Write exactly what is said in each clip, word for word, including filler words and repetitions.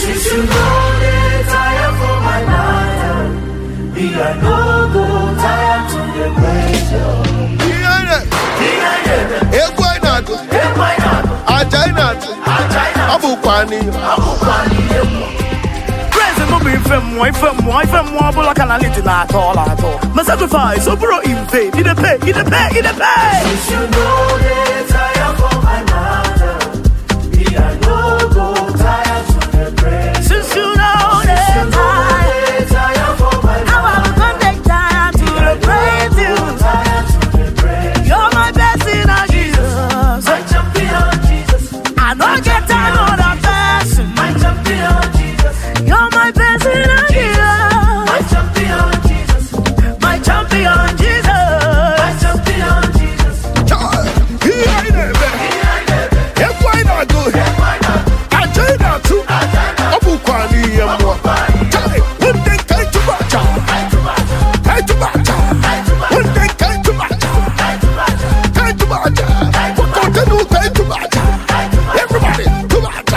Since you know the tire for my matter, me I no go tired to the praise you. Behind it, Behind it, eh, why not? eh, why not? I China, I China, Abu Kwani, Abu Kwani. From one from one from one, but I can't let it at all at all. My sacrifice, so bro, in vain. Did it pay? Did it pay? Did it pay? Since you know the tire for my matter, me I no go tired to the praise. Since you know the tire, tire for my matter, how I'm gonna take time to the praise you. Tired to the praise. You're my best in our Jesus, My champion Jesus. I don't get time on that person. My champion Jesus. You're my best in our My champion Jesus. my champion Jesus. My champion Jesus. child, behind it, eh, why not good? Why not? I China too, Abu Kwani, and more. Child, when they came to Bacha, came to Bacha, when they came to Bacha, came to Bacha, what continue came to Bacha, everybody to Bacha.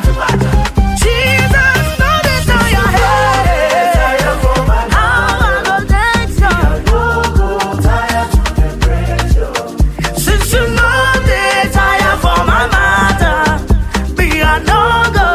Jesus, know this on your head. How I'm gonna dance you. Since you know this, I am for my matter. Me, I no go.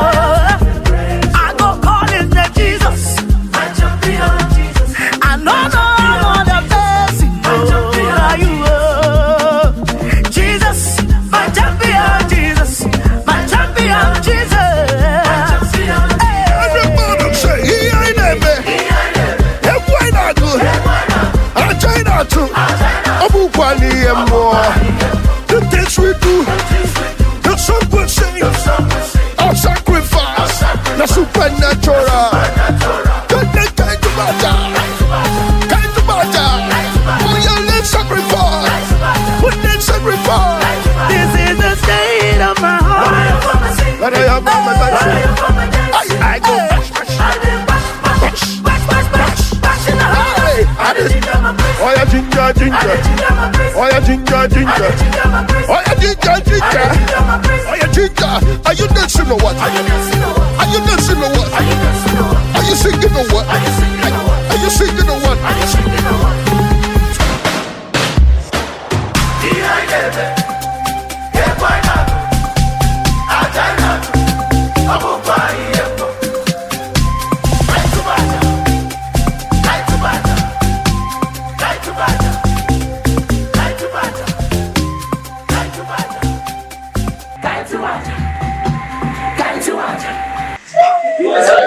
I go call his name Jesus. My champion Jesus. I know no other blessing. No, you are. Jesus, my champion Jesus. My champion Jesus. Everybody say, he ain't there, man. Hey, why not good? I China too, Abu Kwani, and more. The things we do, the song we sing, our sacrifice, the supernatural. Then they came to Baja, came to Baja. For your little sacrifice, put that sacrifice. This is the state of my heart. But I have my life. I go. I did. Oh, yeah, ginger, ginger. Oh, yeah, ginger, ginger. Oh, yeah, ginger, ginger. Oh, yeah, ginger. Are you dancing or what? Are you dancing or what? Are you singing or what? Are you singing or what? Guys,